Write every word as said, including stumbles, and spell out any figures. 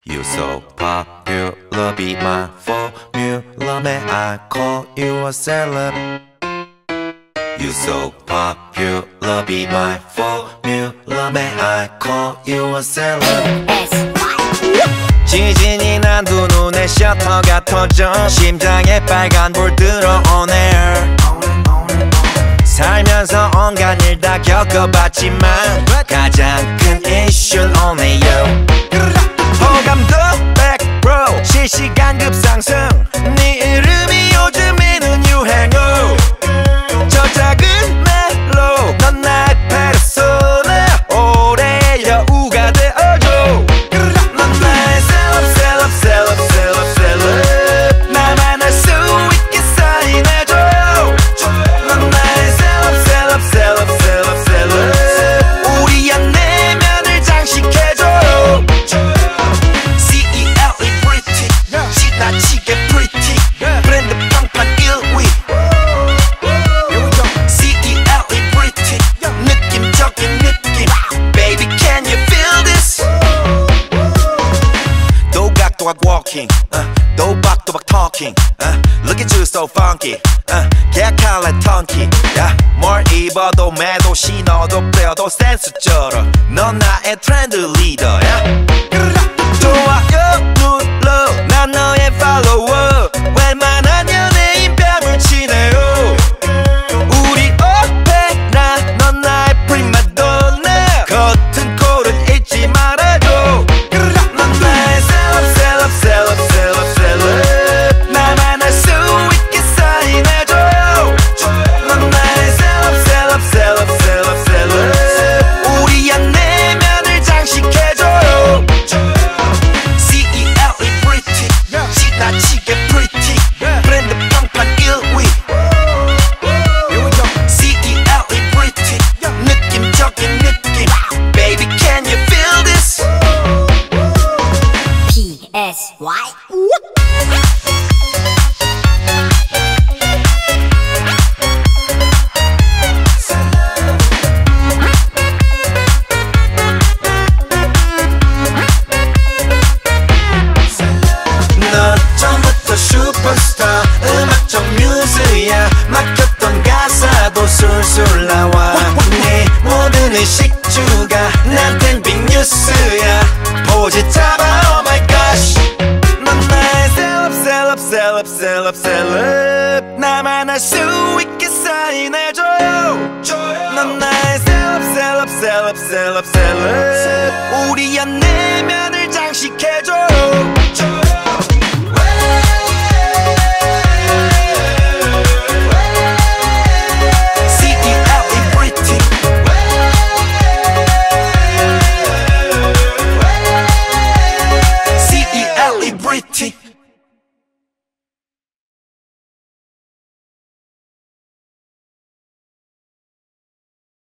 You so popular, be my formula. May I call you a celeb? You so popular, be my formula. May I call you a celeb? 지진이 난 두 눈에 셔터가 터져 심장에 빨간불 들어오네. 살면서 온갖 일 다 겪어봤지만 가장 큰 이슈는 only you. 호감도 백프로 실시간 급상승. 네 이름이 요즘에는 유행어. 저 작은 멜로 넌 나의 페르소나. 올해 여우가 되어줘. 넌 나의 셀럽 셀럽 셀럽 셀럽 셀럽. 나만 알 수 있게 사인해줘. 넌 나의 셀럽 셀럽 셀럽 셀럽 셀럽. 우리 안 내면을 장식해줘. 지나치게 pretty 브랜드 평판 일 위. 씨이엘이 pretty 느낌적인 느낌. Baby can you feel this? 도각도각 walking uh, 도박도박 talking uh, Look at you so funky uh, 계약할래 턴키 yeah. 뭘 입어도 매도 신어도 빼어도 센스처럼 넌 나의 트렌드 리더 yeah. 좋아요 눌러 난 너의 팔로워. 웬만한 연예인 뺨을 치네요. 우리 오페라 넌 나의 프리마돈나. 겉은 콜은 잊지 말아줘. 넌 나의 셀럽 셀럽 셀럽 셀럽 셀럽. 나만 알 수 있게 사인해줘. 넌 나의 셀럽 셀럽 셀럽 셀럽 셀럽. 우리 안 내면을 장식해줘. 지나치게 pretty 브랜드 평판 일 위. 씨이엘이 pretty 느낌적인 느낌. Baby can you feel this? 피에스와이 슈퍼스타 음악적 뮤즈야. 막혔던 가사도 술술 나와. 네 모든 의식주가 난텐 빅뉴스야. 포즈 잡아 oh my gosh. 넌 나의 셀럽 셀럽 셀럽 셀럽 셀럽. 나만 알 수 있게 사인해줘요. 넌 나의 셀럽 셀럽 셀럽 셀럽 셀럽. 우리 안 내면을